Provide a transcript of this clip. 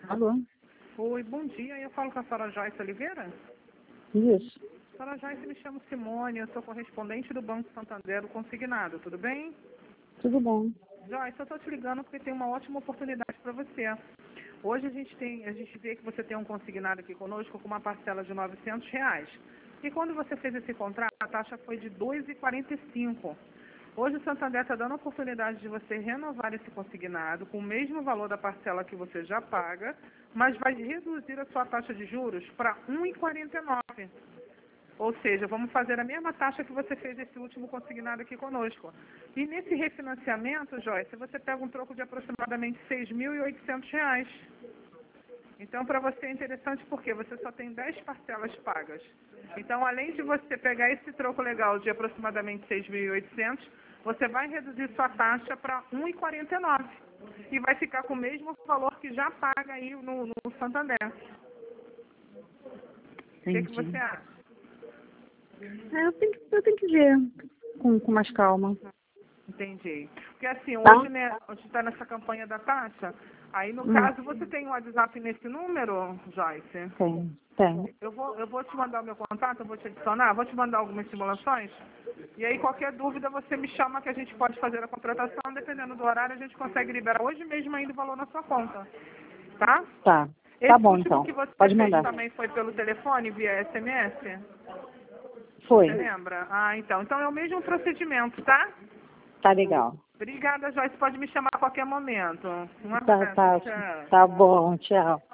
Alô? Oi, bom dia. Eu falo com a senhora Joyce Oliveira? Isso. Senhora Joyce, me chamo Simone, eu sou correspondente do Banco Santander, do Consignado, tudo bem? Tudo bom. Joyce, eu estou te ligando porque tem uma ótima oportunidade para você. Hoje a gente vê que você tem um consignado aqui conosco com uma parcela de R$ 900. E quando você fez esse contrato, a taxa foi de R$ 2,45. Hoje o Santander está dando a oportunidade de você renovar esse consignado com o mesmo valor da parcela que você já paga, mas vai reduzir a sua taxa de juros para R$ 1,49. Ou seja, vamos fazer a mesma taxa que você fez esse último consignado aqui conosco. E nesse refinanciamento, Joyce, você pega um troco de aproximadamente R$ 6.800. Então, para você é interessante porque você só tem 10 parcelas pagas. Então, além de você pegar esse troco legal de aproximadamente 6.800, você vai reduzir sua taxa para 1,49 e vai ficar com o mesmo valor que já paga aí no Santander. O que você acha? Eu tenho que ver com mais calma. Entendi. Porque assim, Tá? hoje, né, a gente está nessa campanha da taxa, aí no caso você tem um WhatsApp nesse número, Joyce? Tem. Eu vou te mandar o meu contato, eu vou te adicionar, vou te mandar algumas simulações. E aí qualquer dúvida você me chama que a gente pode fazer a contratação, dependendo do horário a gente consegue liberar hoje mesmo ainda o valor na sua conta. Tá? Tá. Esse Tá bom, último então. que você Pode fez mandar. também foi pelo telefone, via SMS? Foi. Você lembra? Ah, então. Então é o mesmo procedimento, tá? Tá legal. Obrigada, Joyce. Pode me chamar a qualquer momento. Um Tá, abraço. tá, Tchau. tá bom. Tchau.